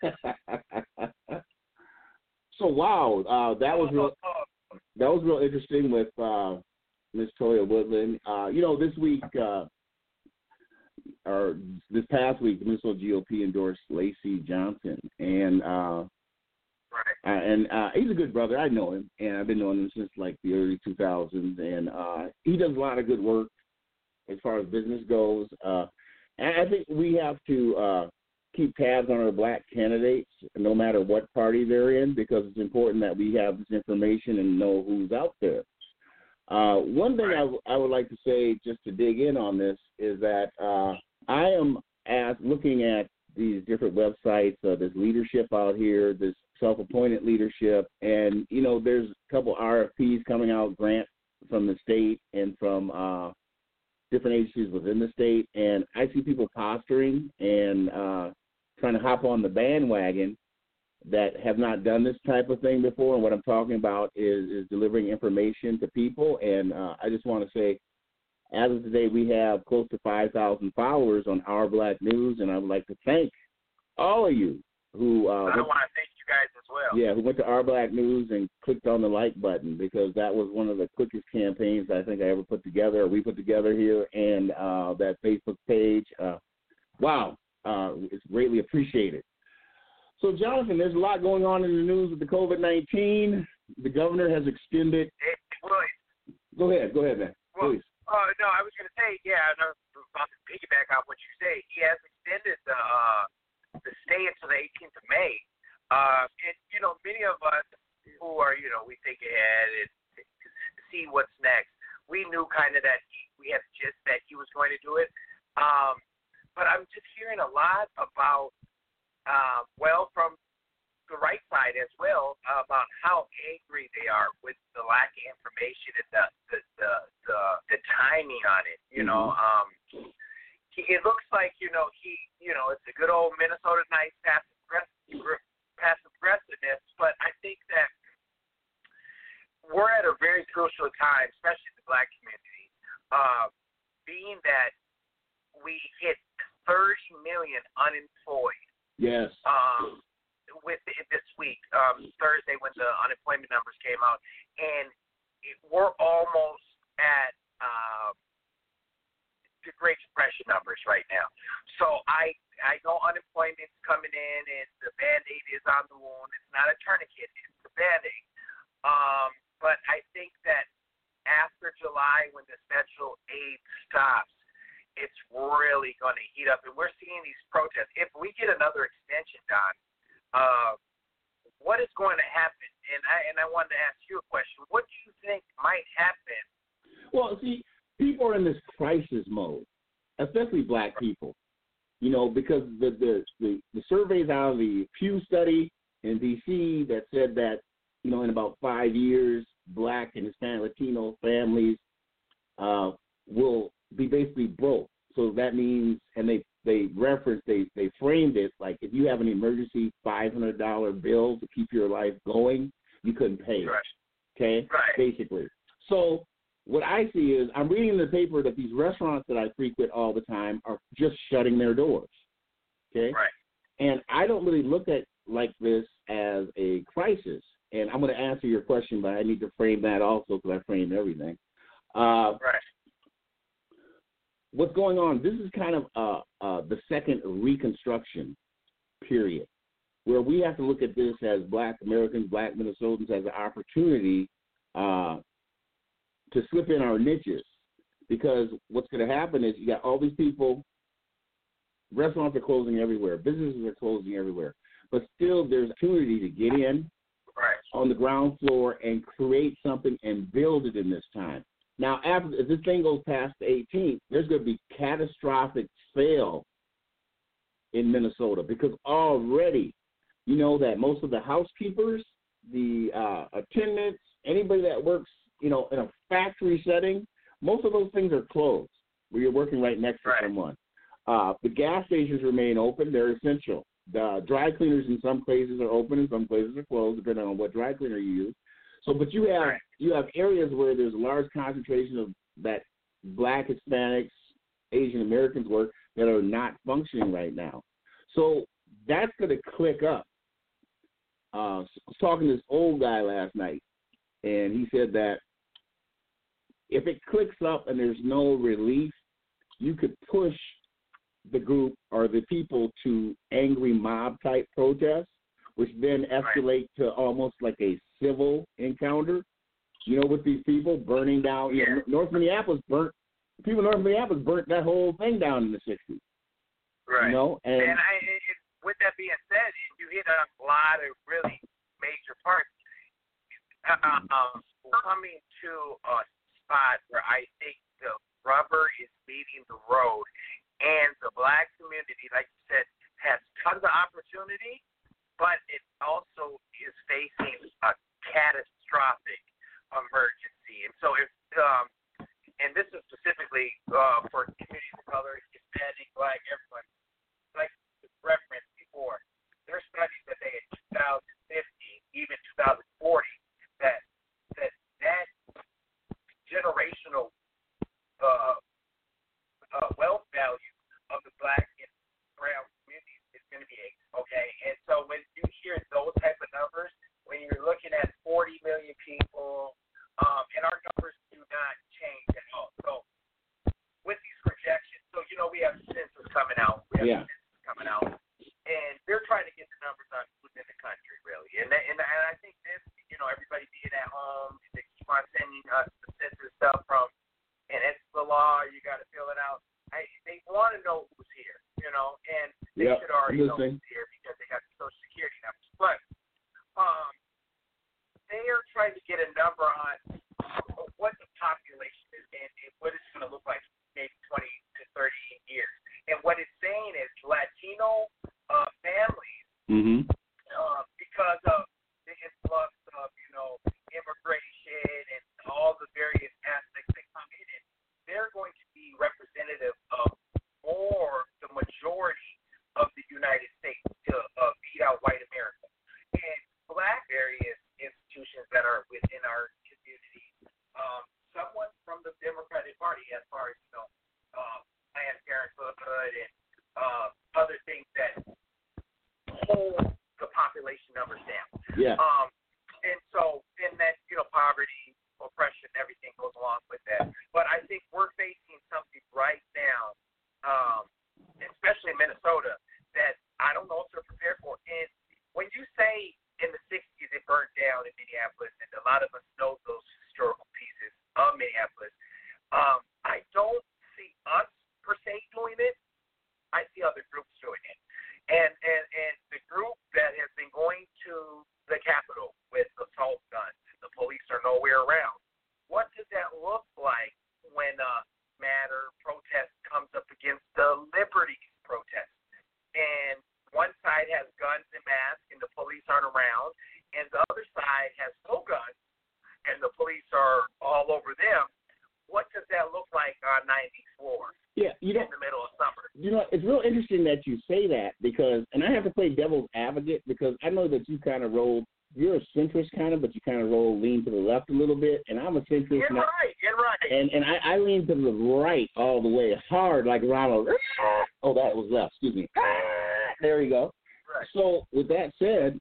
So, wow, uh, that was real. That was real interesting with uh, Miz Toya Woodland. Uh, you know, this week, uh, or this past week, the Minnesota G O P endorsed Lacey Johnson, and uh, right. uh, and uh, he's a good brother. I know him, and I've been knowing him since like the early two thousands, and uh, he does a lot of good work as far as business goes. Uh, and I think we have to uh, keep tabs on our black candidates, no matter what party they're in, because it's important that we have this information and know who's out there. Uh, one thing I, w- I would like to say, just to dig in on this, is that uh, I am as looking at these different websites, uh, there's leadership out here, there's self-appointed leadership, and, you know, there's a couple R F Ps coming out, grants from the state and from uh, different agencies within the state, and I see people posturing and uh, trying to hop on the bandwagon that have not done this type of thing before, and what I'm talking about is, is delivering information to people, and uh, I just want to say, as of today, we have close to five thousand followers on Our Black News, and I would like to thank all of you who uh, I want to thank you guys as well. Yeah, who went to Our Black News and clicked on the like button, because that was one of the quickest campaigns I think I ever put together, or we put together here, and uh, that Facebook page. Uh, wow, uh, it's greatly appreciated. So, Jonathan, there's a lot going on in the news with the COVID nineteen. The governor has extended. Hey, well, go ahead, go ahead, man. Well, Please. Uh, no, I was going to say, yeah, I was about to piggyback on what you say. He has extended the uh, the stay until the eighteenth of May. Uh, and, you know, many of us who are, you know, we think ahead and see what's next, we knew kind of that he, we had just that he was going to do it. Um, but I'm just hearing a lot about, uh, well, from the right side as well, uh, about how angry they are with the lack of information and the the the, the, the timing on it. You mm-hmm. know, um, he, it looks like you know he you know it's a good old Minnesota nice passive passive aggressiveness, but I think that we're at a very crucial time, especially in the black community, uh, being that we hit thirty million unemployed. Yes. Um, with it this week, um, Thursday, when the unemployment numbers came out, and it, we're almost at uh, the Great Depression numbers right now. So I I know unemployment's coming in, and the Band-Aid is on the wound. It's not a tourniquet; it's the Band-Aid. Um, but I think that after July, when the special aid stops, it's really going to heat up, and we're seeing these protests. If we get another extension, Don, Uh, what is going to happen? And I and I wanted to ask you a question. What do you think might happen? Well, see, people are in this crisis mode, especially black people. You know, because the the, the, the surveys out of the Pew study in D C that said that, you know, in about five years, black and Hispanic Latino families uh, will be basically broke. So that means, and they they referenced, they, they framed it like if you have an emergency five hundred dollars bill to keep your life going, you couldn't pay it. Right. Okay? Right. Basically. So what I see is I'm reading in the paper that these restaurants that I frequent all the time are just shutting their doors. Okay? Right. And I don't really look at like this as a crisis. And I'm going to answer your question, but I need to frame that also because I framed everything. Uh, right. What's going on? This is kind of uh, uh, the second Reconstruction period, where we have to look at this as black Americans, black Minnesotans, as an opportunity uh, to slip in our niches. Because what's going to happen is you got all these people, restaurants are closing everywhere, businesses are closing everywhere, but still there's opportunity to get in right. on the ground floor and create something and build it in this time. Now, after if this thing goes past the eighteenth, there's going to be catastrophic fail in Minnesota because already, you know, that most of the housekeepers, the uh, attendants, anybody that works, you know, in a factory setting, most of those things are closed where you're working right next to right. someone. Uh, the gas stations remain open. They're essential. The dry cleaners in some places are open and some places are closed, depending on what dry cleaner you use. So, but you have you have areas where there's a large concentration of that black, Hispanics, Asian Americans work that are not functioning right now. So that's going to click up. Uh, I was talking to this old guy last night, and he said that if it clicks up and there's no relief, you could push the group or the people to angry mob-type protests, which then escalate to almost like a civil encounter, you know, with these people burning down. You know, North Minneapolis burnt, people in North Minneapolis burnt that whole thing down in the sixties. Right. You know, and, and I, it, with that being said, you hit on a lot of really major parts. Uh, um, coming to a spot where I think the rubber is meeting the road, and the black community, like you said, has tons of opportunity, but it also is facing a catastrophic emergency. And so, if um, and this is specifically uh, for communities of color, Hispanic, black, everyone, like referenced before, there's studies that they in two thousand fifty, even two thousand forty, that that that generational uh, uh, wealth value of the black and brown communities is going to be eight. Okay, and so when you hear those type of numbers, when you're looking at forty million people, um, and our numbers do not change at all. So with these projections, so you know we have census coming out, we have yeah. census coming out, and they're trying to get the numbers on who's in the country, really. And and, and I think this, you know, everybody being at home, they keep on sending us the census stuff from, and it's the law, you got to fill it out. I, they want to know who's here, you know, and they yep. should already know who's here because they got the Social Security numbers. But um, they are trying to get a number on what the population is and, and what it's going to look like maybe twenty to thirty years. And what it's saying is Latino uh, families, mm-hmm. uh, because of the influx of, you know, immigration and all the various aspects that come in it, they're going to be representative of more, the majority of the United States to uh, beat out white America. And black various institutions that are within our community, um, someone from the Democratic Party, as far as, you know, uh, Planned Parenthood and uh, other things that hold the population numbers down. Yeah. Um, and so, and then, you know, poverty, oppression, everything goes along with that. But I think we're facing something right now, um, especially in Minnesota, that I don't know if they're prepared for. And when you say in the sixties it burned down in Minneapolis, and a lot of us know those historical pieces of Minneapolis, um, I don't see us per se doing it. I see other groups doing it. And, and, and the group that has been going to the Capitol with assault guns, the police are nowhere around. What does that look like when a matter protest comes up against the liberties protest? And one side has guns and masks and the police aren't around, and the other side has no guns and the police are all over them. What does that look like on ninety-four yeah, you know, in the middle of summer? You know, it's real interesting that you say that because, and I have to play devil's advocate because I know that you kind of roll, you're a centrist kind of, but you kind of roll, lean to the left a little bit, and I'm a centrist. You're not, right, you're right. And and I, I lean to the right all the way, hard like Ronald. Oh, that was left, excuse me. There you go. Right. So with that said,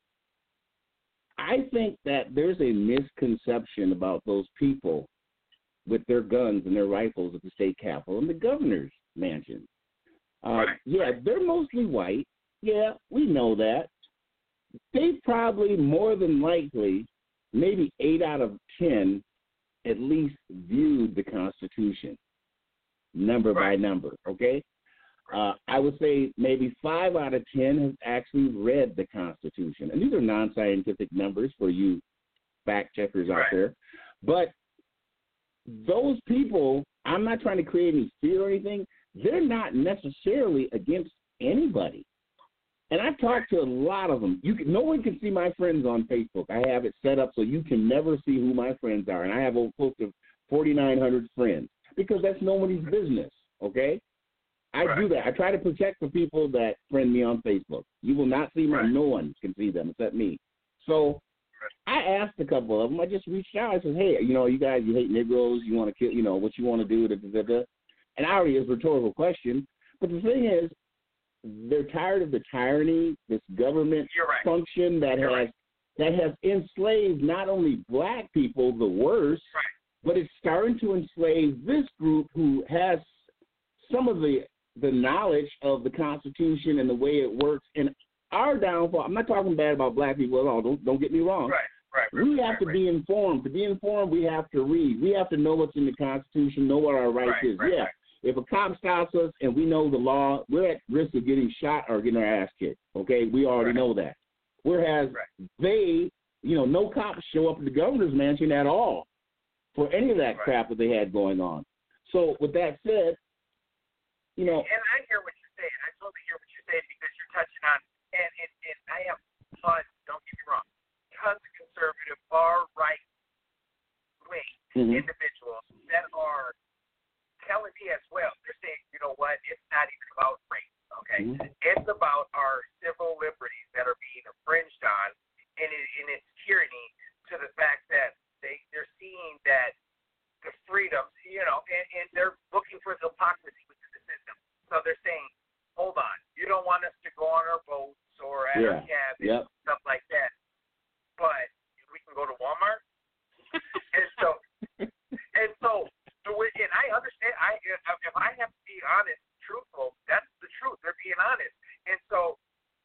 I think that there's a misconception about those people with their guns and their rifles at the state capitol and the governor's mansion. Uh, right. Yeah, they're mostly white. Yeah, we know that. They probably more than likely, maybe eight out of ten, at least viewed the Constitution, number right. by number, okay? Uh, I would say maybe five out of ten have actually read the Constitution. And these are non-scientific numbers for you fact checkers out right. there. But those people, I'm not trying to create any fear or anything, they're not necessarily against anybody. And I've talked to a lot of them. You can, no one can see my friends on Facebook. I have it set up so you can never see who my friends are. And I have over close to forty-nine hundred friends because that's nobody's business, okay? I right. do that. I try to protect the people that friend me on Facebook. You will not see my, right. no one can see them except me. So I asked a couple of them. I just reached out. I said, hey, you know, you guys, you hate Negroes. You want to kill, you know, what you want to do. Da, da, da, da. And I already is a rhetorical question. But the thing is, they're tired of the tyranny, this government right. function that You're has right. that has enslaved not only black people, the worst, right. but it's starting to enslave this group who has some of the the knowledge of the Constitution and the way it works. And our downfall, I'm not talking bad about black people at all. Don't don't get me wrong. Right. Right, right, we have right, to right. be informed. To be informed, we have to read. We have to know what's in the Constitution, know what our rights right, is. right, yeah. right. if a cop stops us and we know the law, we're at risk of getting shot or getting our ass kicked. Okay, we already Right. know that. Whereas Right. they, you know, no cops show up at the governor's mansion at all for any of that Right. crap that they had going on. So with that said, you know, And I hear what you're saying. I totally hear what you're saying because you're touching on, and, and, and I have tons, don't get me wrong, tons of conservative, far right wing Mhm. individuals that are telling me as well. They're saying, you know what, it's not even about race, okay? Mhm. It's about our civil liberties that are being infringed on, and, it, and it's tyranny to the fact that they, they're seeing that the freedoms, you know, and, and they're looking for the hypocrisy within the system. So they're saying, hold on, you don't want us to go on our boats or at Yeah. our cabins, Yep. stuff like that, but we can go to Walmart. and so, and so, so we- and I understand. I if I have to be honest, truthful, that's the truth. They're being honest. And so,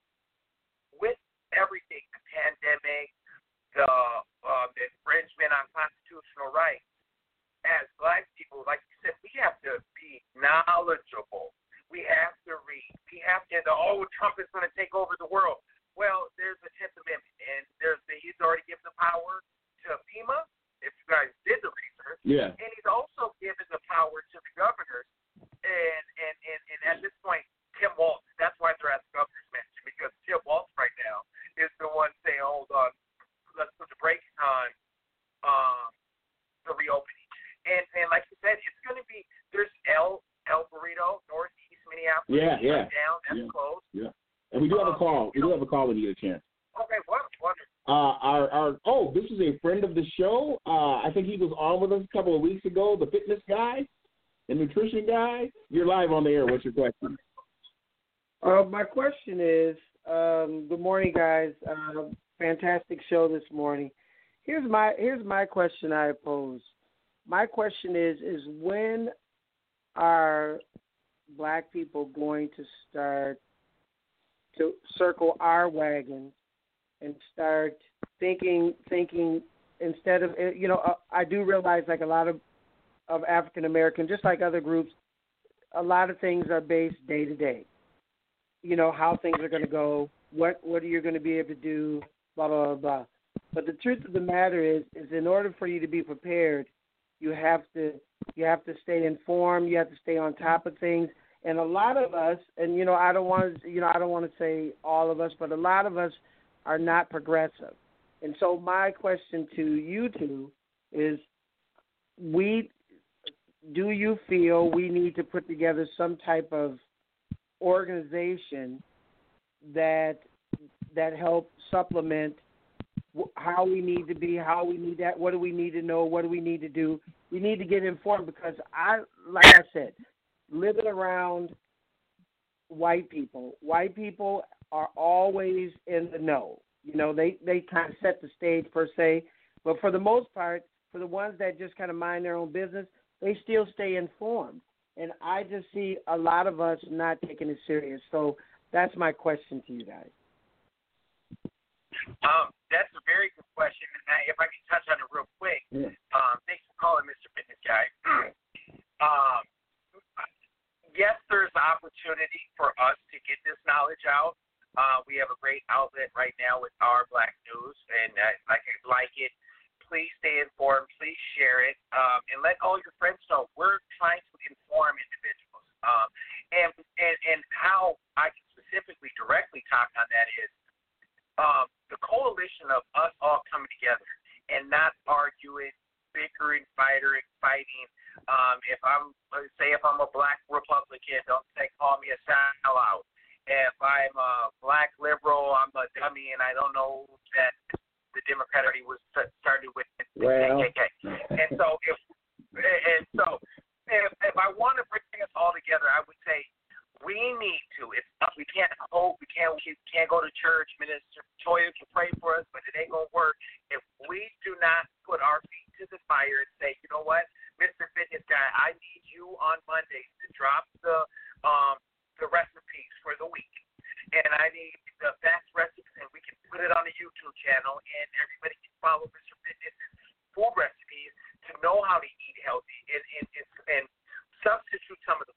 with everything, the pandemic, the um, the infringement on constitutional rights, as Black people, like you said, we have to be knowledgeable. We have to read. We have to. The, oh, Trump is going to take over the world. Well, there's the Tenth Amendment, and there's the, he's already given the power to FEMA. If you guys did the research, Yeah. and he's also given the power to the governors. And and, and, and at this point, Tim Walz. That's why they're at the governor's mansion, because Tim Walz right now is the one saying, "Hold on, let's put the brakes on um, the reopening." And and like you said, it's going to be there's El El Burrito, Northeast Minneapolis. Yeah, yeah. Down, that's Yeah. closed. Yeah. And we do have a Um, call. We you do know- have a call when you get a chance. Okay, what wonderful. Uh, our, our, oh, this is a friend of the show. Uh, I think he was on with us a couple of weeks ago, the fitness guy, the nutrition guy. You're live on the air. What's your question? Uh, my question is, um, good morning, guys. Uh, fantastic show this morning. Here's my here's my question I pose. My question is is when are Black people going to start to circle our wagons and start thinking thinking instead of you know uh, I do realize like a lot of of African American, just like other groups, a lot of things are based day to day. You know, how things are going to go, what what are you going to be able to do, blah, blah, blah, blah. But the truth of the matter is, is in order for you to be prepared, you have to you have to stay informed, you have to stay on top of things. And a lot of us, and you know, I don't want to, you know, I don't want to say all of us, but a lot of us are not progressive. And so my question to you two is, we do you feel we need to put together some type of organization that that help supplement how we need to be, how we need that, what do we need to know, what do we need to do? We need to get informed because I, like I said, living around white people, white people are always in the know. You know, they, they kind of set the stage per se, but for the most part, for the ones that just kind of mind their own business, they still stay informed. And I just see a lot of us not taking it serious. So that's my question to you guys. Um, that's a very good question. And I, if I can touch on it real quick, Yeah. um, thanks for calling, Mister Fitness Guy. um, yes, there's opportunity for us to get this knowledge out. Uh, we have a great outlet right now with Our Black News, and uh, like I like it. Please stay informed. Please share it, um, and let all your friends know. We're trying to inform individuals, um, and and and how I can specifically directly talk on that is um, the coalition of us all coming together and not arguing, bickering, fighting, fighting. Um, if I'm let's say if I'm a Black Republican, don't say call me a sellout. If I'm a Black liberal, I'm a dummy, and I don't know that the Democrat Party was started with the Well. K K K. And so if and so if, if I want to bring us all together, I would say we need to. It's we can't hope, we can't we can't go to church. Minister Toya can pray for us, but it ain't gonna work if we do not put our feet to the fire and say, you know what, Mister Fitness Guy, I need you on Mondays to drop the um the recipes for the week. And I need the best recipes, and we can put it on the YouTube channel, and everybody can follow Mister Fitness's food recipes to know how to eat healthy and, and, and, and substitute some of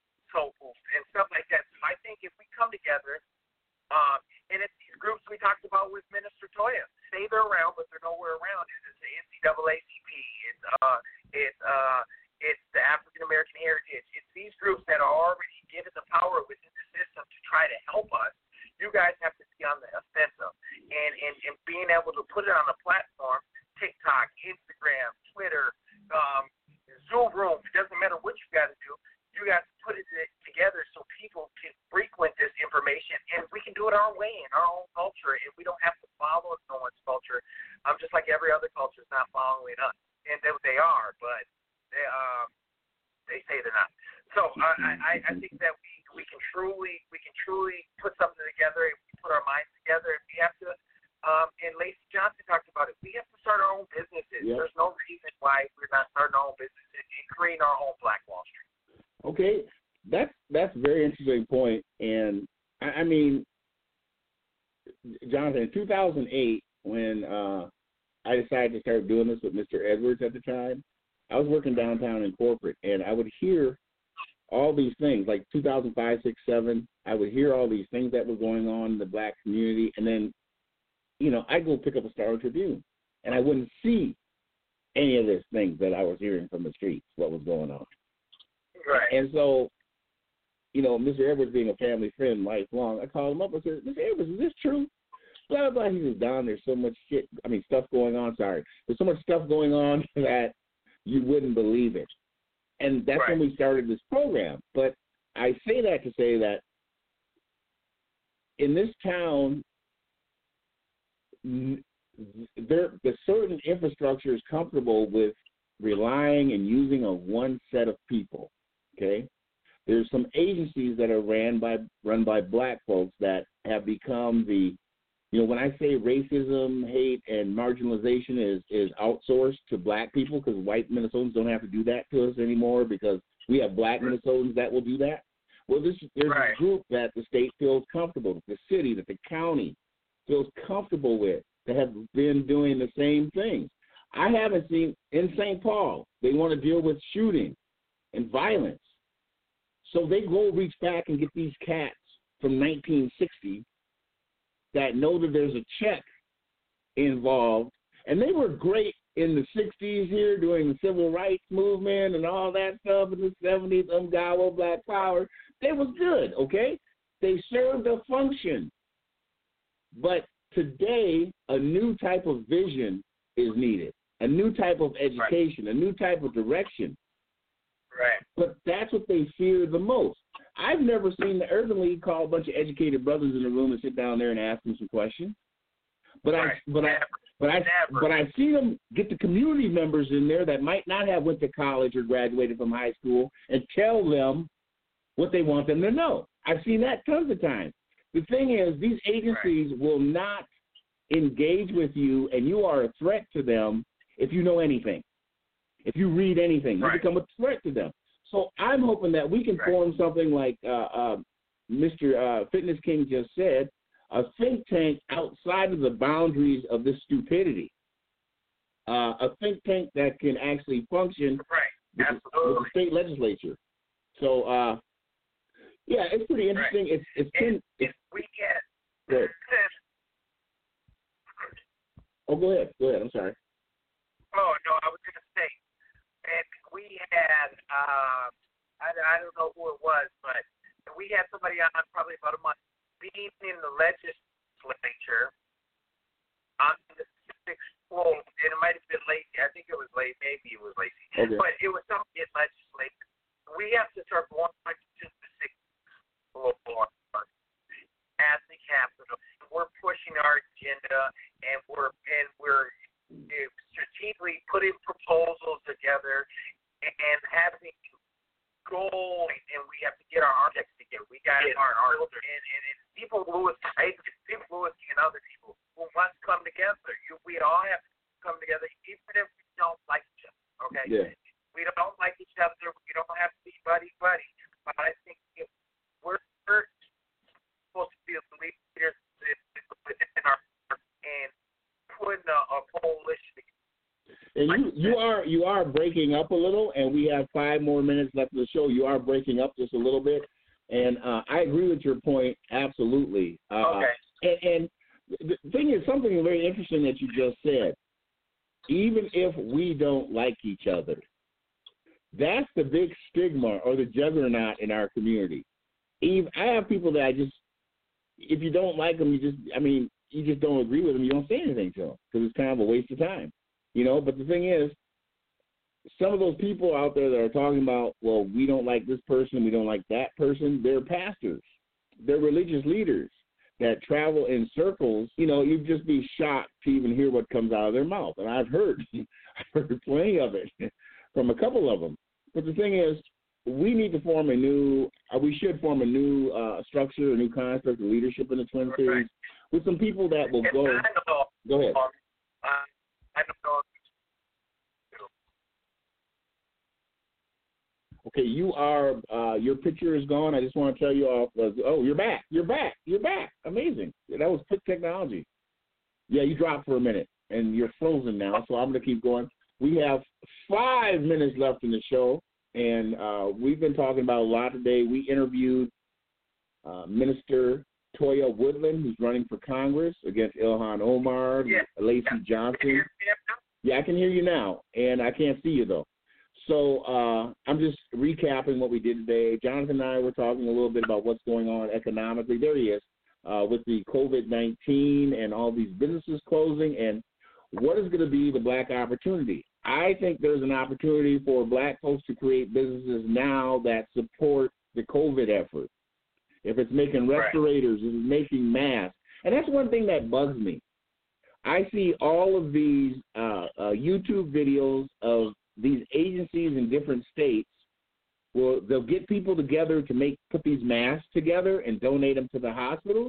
it's, it's these groups that are already given the power within the system to try to help us. You guys have to be on the offensive and, and, and being able to put it on a platform, TikTok, Instagram, Twitter, um, Zoom Room. It doesn't matter what you got to do. You got to put it together so people can frequent this information, and we can do it our way in our own culture, and we don't have to follow no one's culture. Um, just like every other culture is not following us, and they, they are, but they um they say they're not. So uh, I I think that we, we can truly we can truly put something together, and we put our minds together, and we have to. Um, and Lacey Johnson talked about it. We have to start our own businesses. Yep. There's no reason why we're not starting our own businesses and creating our own Black Wall Street. Okay, that's that's a very interesting point. And I, I mean, Jonathan, in two thousand eight, when uh, I decided to start doing this with Mister Edwards at the time, I was working downtown in corporate, and I would hear all these things, like two thousand five, six, seven. I would hear all these things that were going on in the Black community, and then, you know, I'd go pick up a Star Tribune, and I wouldn't see any of these things that I was hearing from the streets, what was going on. Right. And so, you know, Mister Edwards being a family friend lifelong, I called him up and said, Mister Edwards, is this true? Blah, blah, blah. He says, Don, there's so much shit, I mean, stuff going on, sorry. There's so much stuff going on that you wouldn't believe it. And that's right. when we started this program. But I say that to say that in this town, there the certain infrastructure is comfortable with relying and using on one set of people. Okay, there's some agencies that are ran by run by Black folks that have become the, you know, when I say racism, hate, and marginalization is is outsourced to Black people because white Minnesotans don't have to do that to us anymore because we have Black Minnesotans that will do that. Well, this there's right. a group that the state feels comfortable, the city, that the county feels comfortable with, that have been doing the same things. I haven't seen in Saint Paul, they want to deal with shooting and violence. So they go reach back and get these cats from nineteen sixty that know that there's a check involved. And they were great in the sixties here doing the civil rights movement and all that stuff in the seventies, Umgawa, Black Power. They was good, okay? They served a function. But today, a new type of vision is needed, a new type of education, right. a new type of direction. Right. But that's what they fear the most. I've never seen the Urban League call a bunch of educated brothers in the room and sit down there and ask them some questions. But right. I, but Never. I, but I, Never. but I've seen them get the community members in there that might not have went to college or graduated from high school and tell them what they want them to know. I've seen that tons of times. The thing is, these agencies right. will not engage with you, and you are a threat to them if you know anything. If you read anything, you right. become a threat to them. So I'm hoping that we can right. form something like uh, uh, Mister Uh, Fitness King just said, a think tank outside of the boundaries of this stupidity. Uh, a think tank that can actually function right. with, with the state legislature. So, uh, yeah, it's pretty interesting. Right. It's it's if, been, if we can. Good. Oh, go ahead. Go ahead. I'm sorry. Oh no, I was going to say, and we had, um, I, I don't know who it was, but we had somebody on probably about a month being in the legislature on the sixth floor, and it might have been Lacey. I think it was Lacey. Maybe it was Lacey. Okay. But it was something in legislature. We have to start going to the sixth floor at the Capitol. We're pushing our agenda, and we're and we're strategically putting proposals together and having goals, and we have to get our architects together. We got yeah. our our and, and, and people Lewis, people Lewis and other people who must come together. You, we all have to come together, even if we don't like each other. Okay, yeah. we don't like each other. We don't have to be buddy buddy. But I think if we're, we're supposed to be leaders within our and putting a, a coalition together. And you, you are you are breaking up a little, and we have five more minutes left of the show. You are breaking up just a little bit, and uh, I agree with your point absolutely. Uh, okay. And, and the thing is, something very interesting that you just said. Even if we don't like each other, That's the big stigma or the juggernaut in our community. Eve, I have people that I just, if you don't like them, you just, I mean, you just don't agree with them. You don't say anything to them because it's kind of a waste of time, you know. But the thing is, some of those people out there that are talking about, well, we don't like this person, we don't like that person, they're pastors. They're religious leaders that travel in circles. You know, you'd just be shocked to even hear what comes out of their mouth. And I've heard, I've heard plenty of it from a couple of them. But the thing is, we need to form a new, uh, we should form a new uh, structure, a new construct of leadership in the Twin Cities right. with some people that will go. I know, go ahead. Um, uh, I don't know. Okay, you are, uh, your picture is gone. I just want to tell you off. Uh, oh, you're back. You're back. You're back. Amazing. That was quick technology. Yeah, you dropped for a minute, and you're frozen now, so I'm going to keep going. We have five minutes left in the show, and uh, we've been talking about a lot today. We interviewed uh, Minister Toya Woodland, who's running for Congress against Ilhan Omar, yeah. Lacey Johnson. Yeah, I can hear you now, and I can't see you, though. So uh, I'm just recapping what we did today. Jonathan and I were talking a little bit about what's going on economically. There he is, uh, with the COVID nineteen and all these businesses closing, and what is going to be the black opportunity. I think there's an opportunity for black folks to create businesses now that support the COVID effort. If it's making respirators, if it's making masks. And that's one thing that bugs me. I see all of these uh, uh, YouTube videos of these agencies in different states. Well, they'll get people together to make put these masks together and donate them to the hospitals.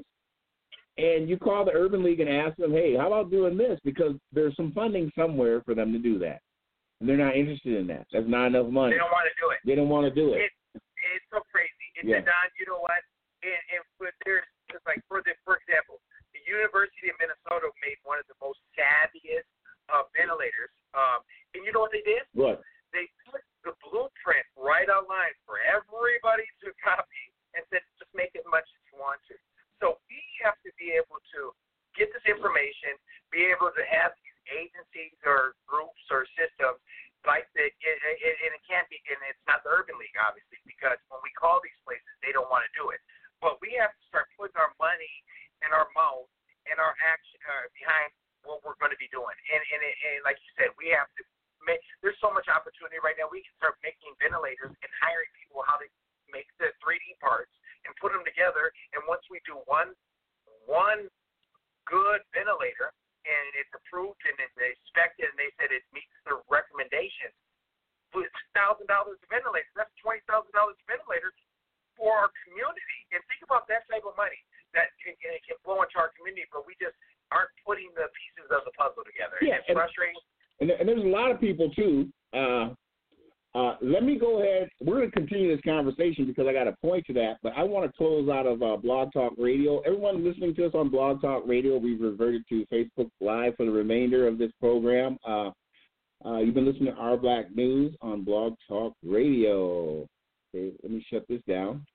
And you call the Urban League and ask them, hey, how about doing this? Because there's some funding somewhere for them to do that. And they're not interested in that. That's not enough money. They don't want to do it. They don't want to do it. it it's so crazy. It's yeah. Don, you know what? And, and there's just like, for, the, for example, the University of Minnesota made one of the most savviest uh, ventilators. Um, and you know what they did? What? They put the blueprint right online for everybody to copy and said, just make as much as you want to. So we have to be able to get this information, be able to have these agencies or groups or systems like the, it, it, and it can't be, and it's not the Urban League, obviously, because when we call these places, they don't want to do it. But we have to start putting our money and our mouth and our action uh, behind what we're going to be doing. And, and, and like you said, we have to make, there's so much opportunity right now. We can start making ventilators and hiring people how to make the three D parts and put them together. And once we do one one good ventilator and it's approved and they inspected and they said it meets the recommendations, it's one thousand dollars a ventilator. That's twenty thousand dollars a ventilator for our community. And think about that type of money that can, it can flow into our community, but we just aren't putting the pieces of the puzzle together. Yeah, it's frustrating. And, and there's a lot of people, too. Uh, uh, let me go ahead. We're going to continue this conversation because I got a point to that, but I want to close out of uh, Blog Talk Radio. Everyone listening to us on Blog Talk Radio, we've reverted to Facebook Live for the remainder of this program. Uh, uh, you've been listening to Our Black News on Blog Talk Radio. Okay, let me shut this down.